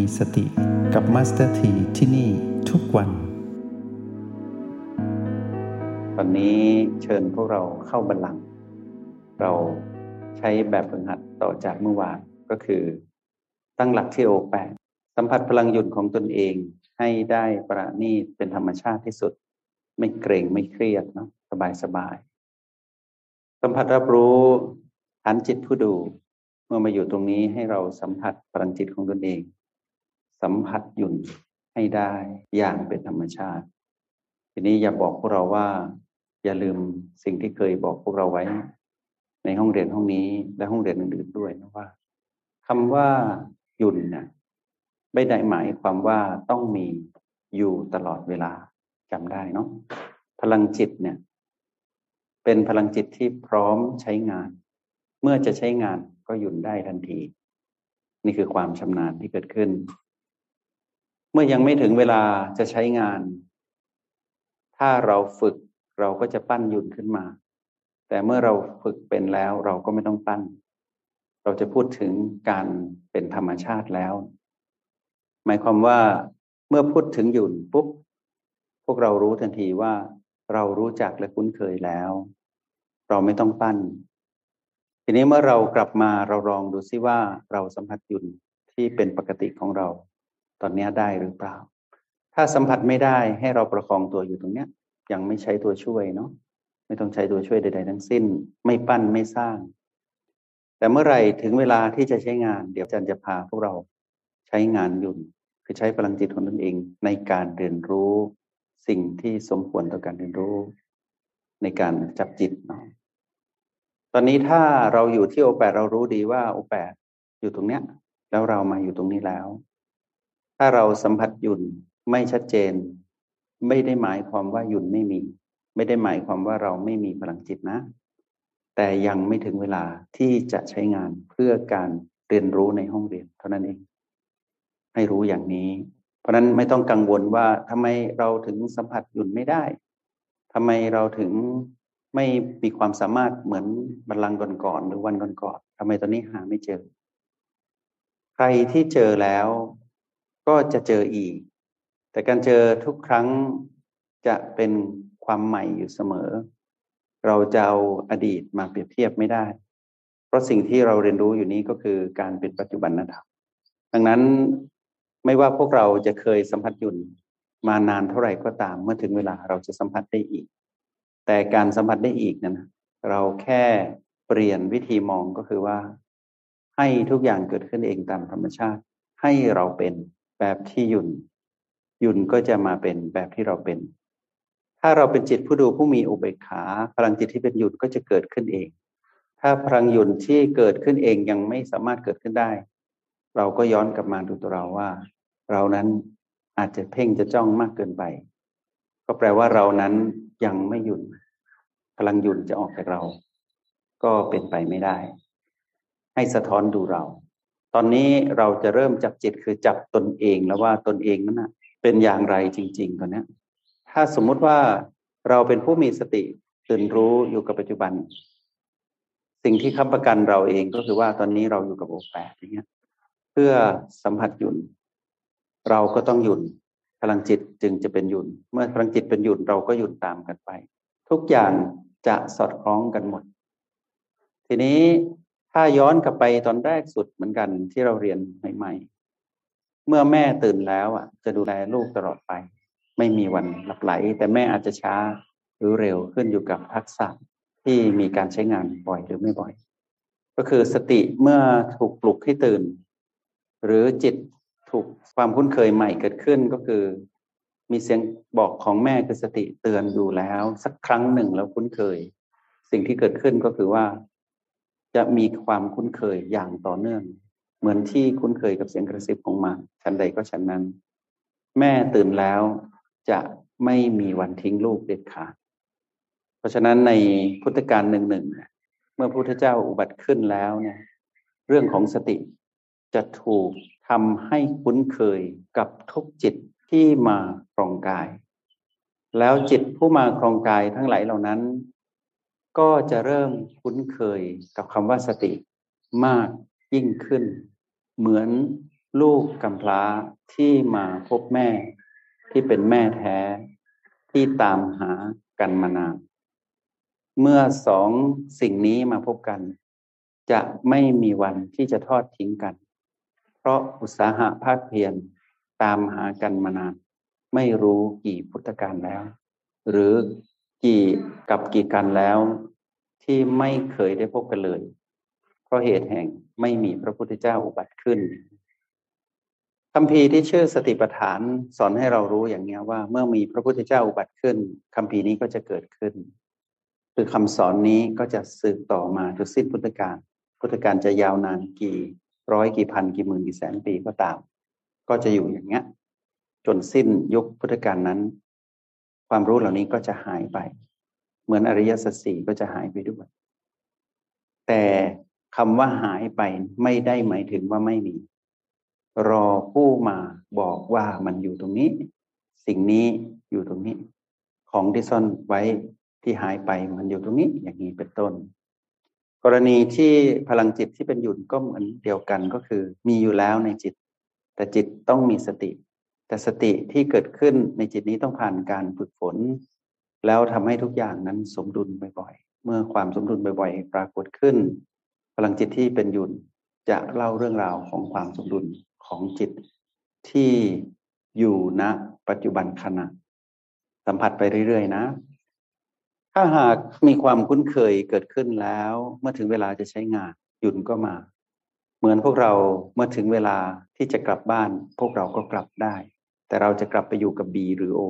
มีสติกับมาสเตอร์ทีที่นี่ทุกวันวันนี้เชิญพวกเราเข้าบัลลังก์เราใช้แบบฝึกหัดต่อจากเมื่อวานก็คือตั้งหลักที่O8สัมผัสพลังหยุ่นของตนเองให้ได้ประณีตเป็นธรรมชาติที่สุดไม่เกรงไม่เครียดเนาะสบายสัมผัสรับรู้ฐานจิตผู้ดูเมื่อมาอยู่ตรงนี้ให้เราสัมผัสพลังจิตของตนเองสัมผัสหยุ่นให้ได้อย่างเป็นธรรมชาติทีนี้อย่าบอกพวกเราว่าอย่าลืมสิ่งที่เคยบอกพวกเราไว้ในห้องเรียนห้องนี้และห้องเรียนอื่นๆด้วยนะว่าคำว่าหยุ่นเนี่ยไม่ได้หมายความว่าต้องมีอยู่ตลอดเวลาจำได้เนาะพลังจิตเนี่ยเป็นพลังจิตที่พร้อมใช้งานเมื่อจะใช้งานก็หยุ่นได้ทันทีนี่คือความชำนาญที่เกิดขึ้นเมื่อยังไม่ถึงเวลาจะใช้งานถ้าเราฝึกเราก็จะปั้นหยุ่นขึ้นมาแต่เมื่อเราฝึกเป็นแล้วเราก็ไม่ต้องปั้นเราจะพูดถึงการเป็นธรรมชาติแล้วหมายความว่าเมื่อพูดถึงหยุ่นปุ๊บพวกเรารู้ทันทีว่าเรารู้จักและคุ้นเคยแล้วเราไม่ต้องปั้นทีนี้เมื่อเรากลับมาเราลองดูซิว่าเราสัมผัสหยุ่นที่เป็นปกติของเราตอนนี้ได้หรือเปล่าถ้าสัมผัสไม่ได้ให้เราประคองตัวอยู่ตรงเนี้ยยังไม่ใช้ตัวช่วยเนาะไม่ต้องใช้ตัวช่วยใดๆทั้งสิ้นไม่ปั้นไม่สร้างแต่เมื่อไหร่ถึงเวลาที่จะใช้งานเดี๋ยวอาจารย์จะพาพวกเราใช้งานหยุ่นคือใช้พลังจิตของตนเองในการเรียนรู้สิ่งที่สมควรต่อการเรียนรู้ในการจับจิตเนาะตอนนี้ถ้าเราอยู่ที่O8เรารู้ดีว่าO8อยู่ตรงเนี้ยแล้วเรามาอยู่ตรงนี้แล้วถ้าเราสัมผัสหยุ่นไม่ชัดเจนไม่ได้หมายความว่าหยุ่นไม่มีไม่ได้หมายความว่าเราไม่มีพลังจิตนะแต่ยังไม่ถึงเวลาที่จะใช้งานเพื่อการเรียนรู้ในห้องเรียนเท่านั้นเองให้รู้อย่างนี้เพราะนั้นไม่ต้องกังวลว่าทำไมเราถึงสัมผัสหยุ่นไม่ได้ทำไมเราถึงไม่มีความสามารถเหมือนบัลลังก์ก่อนๆหรือวันก่อนๆทำไมตอนนี้หาไม่เจอใครที่เจอแล้วก็จะเจออีกแต่การเจอทุกครั้งจะเป็นความใหม่อยู่เสมอเราจะเอาอดีตมาเปรียบเทียบไม่ได้เพราะสิ่งที่เราเรียนรู้อยู่นี้ก็คือการเป็นปัจจุบันธรรมดังนั้นไม่ว่าพวกเราจะเคยสัมผัสหยุ่นมานานเท่าไหร่ก็ตามเมื่อถึงเวลาเราจะสัมผัสได้อีกแต่การสัมผัสได้อีกนั้นเราแค่เปลี่ยนวิธีมองก็คือว่าให้ทุกอย่างเกิดขึ้นเองตามธรรมชาติให้เราเป็นแบบที่หยุ่นก็จะมาเป็นแบบที่เราเป็นถ้าเราเป็นจิตผู้ดูผู้มีอุเบกขาพลังจิตที่เป็นหยุ่นก็จะเกิดขึ้นเองถ้าพลังหยุ่นที่เกิดขึ้นเองยังไม่สามารถเกิดขึ้นได้เราก็ย้อนกลับมาดูตัวเราว่าเรานั้นอาจจะเพ่งจะจ้องมากเกินไปก็แปลว่าเรานั้นยังไม่หยุ่นพลังหยุ่นจะออกจากเราก็เป็นไปไม่ได้ให้สะท้อนดูเราตอนนี้เราจะเริ่มจับจิตคือจับตนเองแล้วว่าตนเองนั้นเป็นอย่างไรจริงๆตอนนี้ถ้าสมมุติว่าเราเป็นผู้มีสติตื่นรู้อยู่กับปัจจุบันสิ่งที่ค้ำประกันเราเองก็คือว่าตอนนี้เราอยู่กับO8อย่างเงี้ยเพื่อสัมผัสหยุ่นเราก็ต้องหยุ่นพลังจิตจึงจะเป็นหยุ่นเมื่อพลังจิตเป็นหยุ่นเราก็หยุ่นตามกันไปทุกอย่างจะสอดคล้องกันหมดทีนี้ถ้าย้อนกลับไปตอนแรกสุดเหมือนกันที่เราเรียนใหม่ๆเมื่อแม่ตื่นแล้วจะดูแลลูกตลอดไปไม่มีวันหลับไหลแต่แม่อาจจะช้าหรือเร็วขึ้นอยู่กับทักษะที่มีการใช้งานบ่อยหรือไม่บ่อยก็คือสติเมื่อถูกปลุกให้ตื่นหรือจิตถูกความคุ้นเคยใหม่เกิดขึ้นก็คือมีเสียงบอกของแม่คือสติเตือนอยู่แล้วสักครั้งหนึ่งแล้วคุ้นเคยสิ่งที่เกิดขึ้นก็คือว่าจะมีความคุ้นเคยอย่างต่อเนื่องเหมือนที่คุ้นเคยกับเสียงกระซิบของมารฉันใดก็ฉันนั้นแม่ตื่นแล้วจะไม่มีวันทิ้งลูกเด็ดขาดเพราะฉะนั้นในพุทธกาลหนึ่งเมื่อพระพุทธเจ้าอุบัติขึ้นแล้วเนี่ยเรื่องของสติจะถูกทำให้คุ้นเคยกับทุกจิตที่มาครองกายแล้วจิตผู้มาครองกายทั้งหลายเหล่านั้นก็จะเริ่มคุ้นเคยกับคำว่าสติมากยิ่งขึ้นเหมือนลูกกำพร้าที่มาพบแม่ที่เป็นแม่แท้ที่ตามหากันมานานเมื่อสองสิ่งนี้มาพบกันจะไม่มีวันที่จะทอดทิ้งกันเพราะอุตสาหะภาคเพียรตามหากันมานานไม่รู้กี่พุทธกาลแล้วหรือกี่กันแล้วที่ไม่เคยได้พบกันเลยเพราะเหตุแห่งไม่มีพระพุทธเจ้าอุบัติขึ้นคัมภีร์ที่ชื่อสติปัฏฐานสอนให้เรารู้อย่างนี้ว่าเมื่อมีพระพุทธเจ้าอุบัติขึ้นคัมภีร์นี้ก็จะเกิดขึ้นคือคำสอนนี้ก็จะสืบต่อมาจนสิ้นพุทธกาลจะยาวนานกี่ร้อยกี่พันกี่หมื่นกี่แสนปีก็ตามก็จะอยู่อย่างเงี้ยจนสิ้นยุคพุทธกาลนั้นความรู้เหล่านี้ก็จะหายไปเหมือนอริยสัจสี่ก็จะหายไปด้วยแต่คำว่าหายไปไม่ได้หมายถึงว่าไม่มีรอผู้มาบอกว่ามันอยู่ตรงนี้สิ่งนี้อยู่ตรงนี้ของที่ซ่อนไว้ที่หายไปมันอยู่ตรงนี้อย่างนี้เป็นต้นกรณีที่พลังจิตที่เป็นหยุ่นก็เหมือนเดียวกันก็คือมีอยู่แล้วในจิตแต่จิตต้องมีสติแต่สติที่เกิดขึ้นในจิตนี้ต้องผ่านการฝึกฝนแล้วทำให้ทุกอย่างนั้นสมดุลบ่อยๆเมื่อความสมดุลบ่อยๆปรากฏขึ้นพลังจิตที่เป็นหยุ่นจะเล่าเรื่องราวของความสมดุลของจิตที่อยู่ณปัจจุบันขณะสัมผัสไปเรื่อยๆนะถ้าหากมีความคุ้นเคยเกิดขึ้นแล้วเมื่อถึงเวลาจะใช้งานหยุ่นก็มาเหมือนพวกเราเมื่อถึงเวลาที่จะกลับบ้านพวกเราก็กลับได้แต่เราจะกลับไปอยู่กับ B หรือ O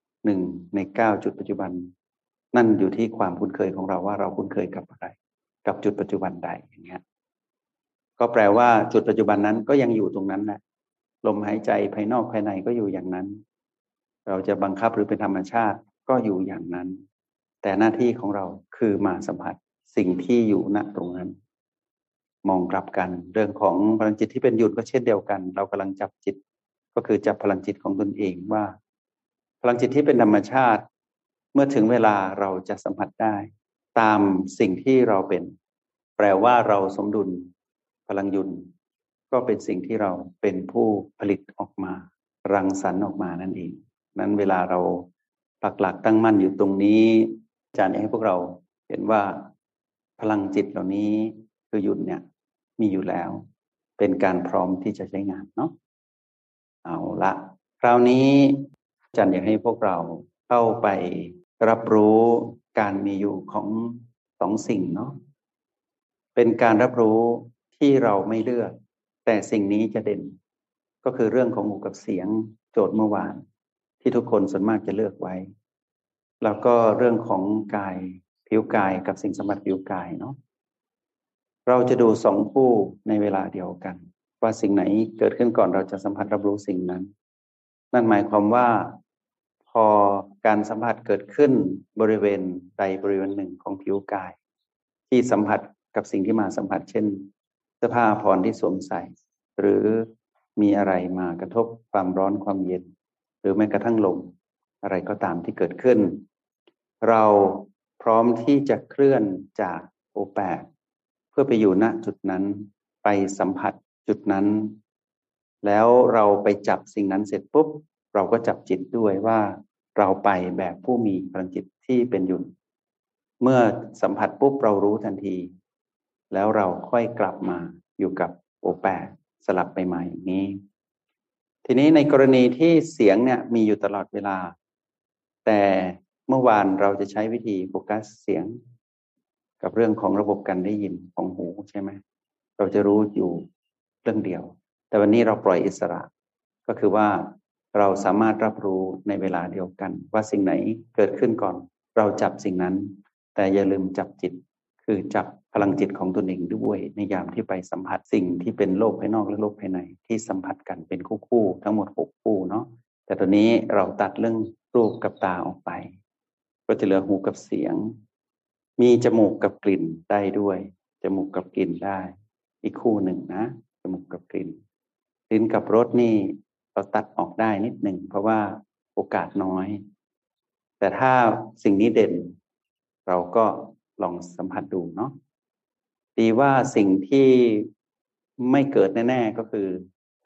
1 ใน 9จุดปัจจุบันนั่นอยู่ที่ความคุ้นเคยของเราว่าเราคุ้นเคยกับอะไรกับจุดปัจจุบันใดอย่างเงี้ยก็แปลว่าจุดปัจจุบันนั้นก็ยังอยู่ตรงนั้นแหละลมหายใจภายนอกภายในก็อยู่อย่างนั้นเราจะบังคับหรือเป็นธรรมชาติก็อยู่อย่างนั้นแต่หน้าที่ของเราคือมาสัมผัสสิ่งที่อยู่ณตรงนั้นมองกลับกันเรื่องของพลังจิตที่เป็นหยุ่นก็เช่นเดียวกันเรากำลังจับจิตก็คือจับพลังจิตของตนเองว่าพลังจิตที่เป็นธรรมชาติเมื่อถึงเวลาเราจะสัมผัสได้ตามสิ่งที่เราเป็นแปลว่าเราสมดุลพลังหยุ่นก็เป็นสิ่งที่เราเป็นผู้ผลิตออกมารังสรรค์ออกมานั่นเองนั้นเวลาเราปักหลักตั้งมั่นอยู่ตรงนี้อาจารย์อยากให้พวกเราเห็นว่าพลังจิตเหล่านี้คือหยุ่นเนี่ยมีอยู่แล้วเป็นการพร้อมที่จะใช้งานเนาะเอาละคราวนี้อาจารย์อยากให้พวกเราเข้าไปรับรู้การมีอยู่ของสองสิ่งเนาะเป็นการรับรู้ที่เราไม่เลือกแต่สิ่งนี้จะเด่นก็คือเรื่องของหูกับเสียงโจทย์เมื่อวานที่ทุกคนส่วนมากจะเลือกไว้แล้วก็เรื่องของกายผิวกายกับสิ่งสัมผัสผิวกายเนาะเราจะดูสองคู่ในเวลาเดียวกันว่าสิ่งไหนเกิดขึ้นก่อนเราจะสัมผัสรับรู้สิ่งนั้นนั่นหมายความว่าพอการสัมผัสเกิดขึ้นบริเวณใดบริเวณหนึ่งของผิวกายที่สัมผัสกับสิ่งที่มาสัมผัสเช่นเสื้อผ้าอาภรณ์ที่สวมใส่หรือมีอะไรมากระทบความร้อนความเย็นหรือแม้กระทั่งลมอะไรก็ตามที่เกิดขึ้นเราพร้อมที่จะเคลื่อนจากโอแปดเพื่อไปอยู่ณจุดนั้นไปสัมผัสจุดนั้นแล้วเราไปจับสิ่งนั้นเสร็จปุ๊บเราก็จับจิตด้วยว่าเราไปแบบผู้มีพลังจิตที่เป็นหยุ่นเมื่อสัมผัสปุ๊บเรารู้ทันทีแล้วเราค่อยกลับมาอยู่กับโอแปดสลับไปมาอย่างนี้ทีนี้ในกรณีที่เสียงเนี่ยมีอยู่ตลอดเวลาแต่เมื่อวานเราจะใช้วิธีโฟกัสเสียงกับเรื่องของระบบการได้ยินของหูใช่ไหมเราจะรู้อยู่เรื่องเดียวแต่วันนี้เราปล่อยอิสระก็คือว่าเราสามารถรับรู้ในเวลาเดียวกันว่าสิ่งไหนเกิดขึ้นก่อนเราจับสิ่งนั้นแต่อย่าลืมจับจิตคือจับพลังจิตของตนเองด้วยในยามที่ไปสัมผัสสิ่งที่เป็นโลกภายนอกและโลกภายในที่สัมผัสกันเป็นคู่ๆทั้งหมด6คู่เนาะแต่ตอนนี้เราตัดเรื่องรูปกับตาออกไปก็จะเหลือหูกับเสียงมีจมูกกับกลิ่นได้ด้วยจมูกกับกลิ่นได้อีกคู่หนึ่งนะจมูกกับกลิ่นลิ้นกับรสนี่เราตัดออกได้นิดหนึ่งเพราะว่าโอกาสน้อยแต่ถ้าสิ่งนี้เด่นเราก็ลองสัมผัสดูเนาะดีว่าสิ่งที่ไม่เกิดแน่ๆก็คือ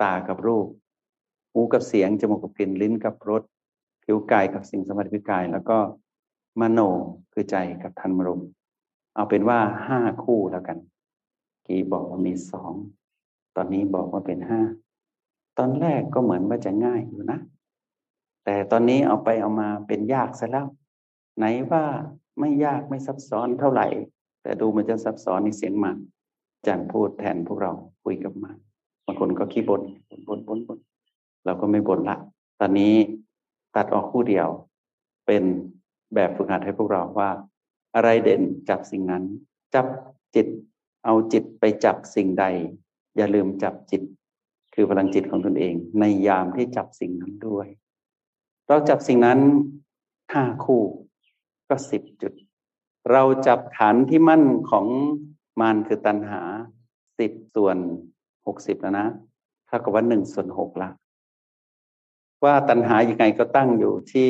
ตากับรูปหูกับเสียงจมูกกับกลิ่นลิ้นกับรสผิวกายกับสิ่งสัมผัสผิวกายแล้วก็มโนคือใจกับธรรมารมณ์เอาเป็นว่า5 คู่แล้วกันกี่บอกว่ามี2ตอนนี้บอกว่าเป็น5ตอนแรกก็เหมือนว่าจะง่ายอยู่นะแต่ตอนนี้เอาไปเอามาเป็นยากซะแล้วไหนว่าไม่ยากไม่ซับซ้อนเท่าไหร่แต่ดูมันจะซับซ้อนในเสียงมันอาจารย์พูดแทนพวกเราคุยกับมันบางคนก็ขี้บ่นเราก็ไม่บ่นละตอนนี้ตัดออกคู่เดียวเป็นแบบฝึกหัดให้พวกเราว่าอะไรเด่นจับสิ่งนั้นจับจิตเอาจิตไปจับสิ่งใดอย่าลืมจับจิตคือพลังจิตของตนเองในยามที่จับสิ่งนั้นด้วยเราจับสิ่งนั้น5 คู่ก็10 จุดเราจับฐานที่มั่นของมารคือตัณหา10 ส่วน 60แล้วนะเท่ากับว่า1/6ละว่าตัณหายังไงก็ตั้งอยู่ที่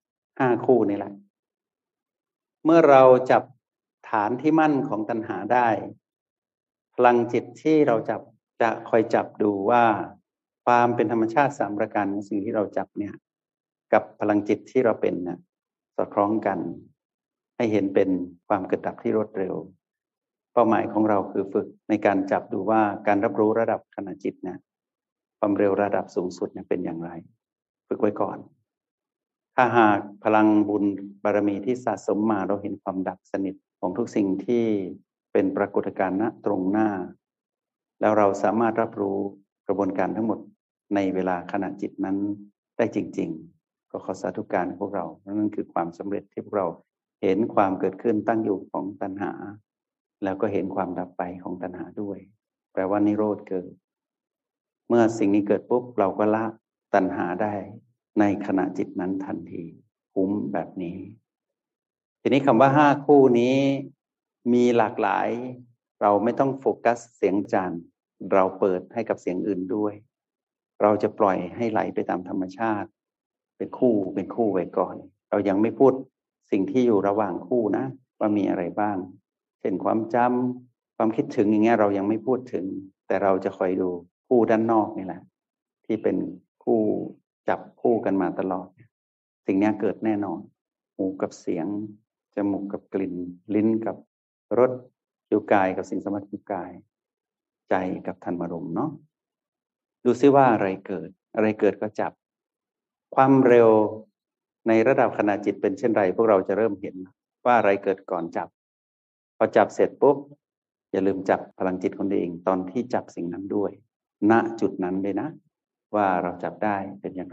5 คู่นี่แหละเมื่อเราจับฐานที่มั่นของตัณหาได้พลังจิตที่เราจับจะคอยจับดูว่าความเป็นธรรมชาติ3 ประการของสิ่งที่เราจับเนี่ยกับพลังจิตที่เราเป็นเนี่ยสอดคล้องกันให้เห็นเป็นความเกิดดับที่รวดเร็วเป้าหมายของเราคือฝึกในการจับดูว่าการรับรู้ระดับขณะจิตเนี่ยความเร็วระดับสูงสุดเนี่ยเป็นอย่างไรฝึกไว้ก่อนถ้าหากพลังบุญบารมีที่สะสมมาเราเห็นความดับสนิทของทุกสิ่งที่เป็นปรากฏการณ์ณตรงหน้าแล้วเราสามารถรับรู้กระบวนการทั้งหมดในเวลาขณะจิตนั้นได้จริงๆก็ขอสาธุการพวกเรานั่นคือความสำเร็จที่พวกเราเห็นความเกิดขึ้นตั้งอยู่ของตัณหาแล้วก็เห็นความดับไปของตัณหาด้วยแปลว่านิโรธเกิดเมื่อสิ่งนี้เกิดปุ๊บเราก็ละตัณหาได้ในขณะจิตนั้นทันทีคุ้มแบบนี้ทีนี้คำว่า5 คู่นี้มีหลากหลายเราไม่ต้องโฟกัสเสียงอาจารย์เราเปิดให้กับเสียงอื่นด้วยเราจะปล่อยให้ไหลไปตามธรรมชาติเป็นคู่ไว้ก่อนเรายังไม่พูดสิ่งที่อยู่ระหว่างคู่นะว่ามีอะไรบ้างเช่นความจำความคิดถึงอย่างเงี้ยเรายังไม่พูดถึงแต่เราจะคอยดูคู่ด้านนอกนี่แหละที่เป็นคู่จับคู่กันมาตลอดสิ่งนี้เกิดแน่นอนหูกับเสียงจมูกกับกลิ่นลิ้นกับรสผิวกายกับสิ่งสัมผัสผิวกายใจกับธรรมารมณ์เนาะดูซิว่าอะไรเกิดก็จับความเร็วในระดับขณะจิตเป็นเช่นไรพวกเราจะเริ่มเห็นว่าอะไรเกิดก่อนจับพอจับเสร็จปุ๊บอย่าลืมจับพลังจิตของตัวเองตอนที่จับสิ่งนั้นด้วยณจุดนั้นเลยนะว่าเราจับได้เป็นอย่างไร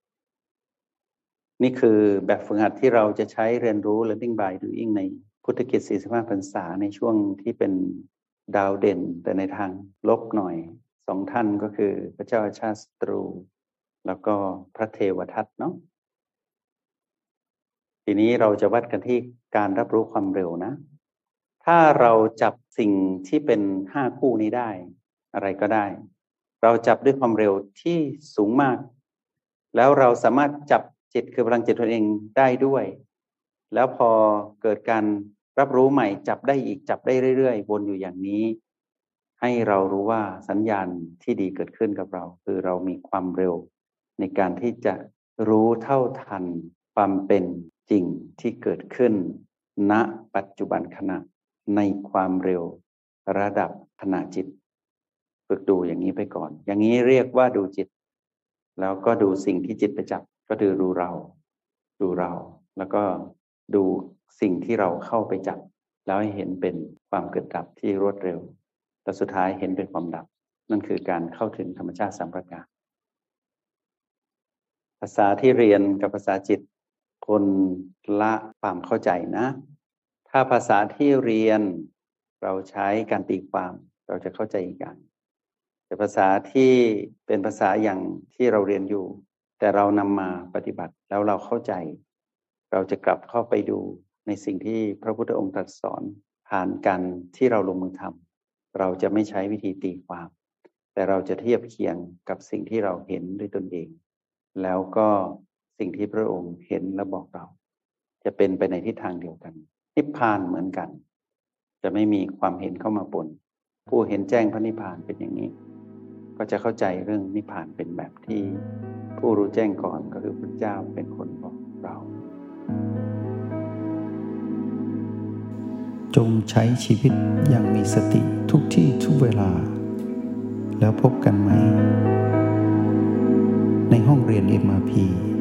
นี่คือแบบฝึกหัดที่เราจะใช้เรียนรู้ Learning by Doing ในพุทธกิจ 45 พรรษาในช่วงที่เป็นดาวเด่นแต่ในทางลบหน่อย2 ท่านก็คือพระเจ้าอาชาติศัตรูแล้วก็พระเทวทัตเนาะทีนี้เราจะวัดกันที่การรับรู้ความเร็วนะถ้าเราจับสิ่งที่เป็น5 คู่นี้ได้อะไรก็ได้เราจับด้วยความเร็วที่สูงมากแล้วเราสามารถจับจิตคือพลังจิตตนเองได้ด้วยแล้วพอเกิดการรับรู้ใหม่จับได้อีกจับได้เรื่อยๆวนอยู่อย่างนี้ให้เรารู้ว่าสัญญาณที่ดีเกิดขึ้นกับเราคือเรามีความเร็วในการที่จะรู้เท่าทันความเป็นจริงที่เกิดขึ้นณปัจจุบันขณะในความเร็วระดับขณะจิตฝึกดูอย่างนี้ไปก่อนอย่างนี้เรียกว่าดูจิตแล้วก็ดูสิ่งที่จิตไปจับก็คือดูเราแล้วก็ดูสิ่งที่เราเข้าไปจับแล้วให้เห็นเป็นความเกิดดับที่รวดเร็วแต่สุดท้ายเห็นเป็นความดับนั่นคือการเข้าถึงธรรมชาติ3 ประการภาษาที่เรียนกับภาษาจิตคนละความเข้าใจนะถ้าภาษาที่เรียนเราใช้การตีความเราจะเข้าใจอีกอย่างแต่ภาษาที่เป็นภาษาอย่างที่เราเรียนอยู่แต่เรานำมาปฏิบัติแล้วเราเข้าใจเราจะกลับเข้าไปดูในสิ่งที่พระพุทธองค์ตรัสสอนผ่านกันที่เราลงมือทำเราจะไม่ใช้วิธีตีความแต่เราจะเทียบเคียงกับสิ่งที่เราเห็นด้วยตนเองแล้วก็สิ่งที่พระองค์เห็นและบอกเราจะเป็นไปในทิศทางเดียวกันนิพพานเหมือนกันจะไม่มีความเห็นเข้ามาปนผู้เห็นแจ้งพระนิพพานเป็นอย่างนี้ก็จะเข้าใจเรื่องนิพพานเป็นแบบที่ผู้รู้แจ้งก่อนก็คือพระเจ้าเป็นคนบอกเราจงใช้ชีวิตอย่างมีสติทุกที่ทุกเวลา แล้วพบกันไหมในห้องเรียน MRP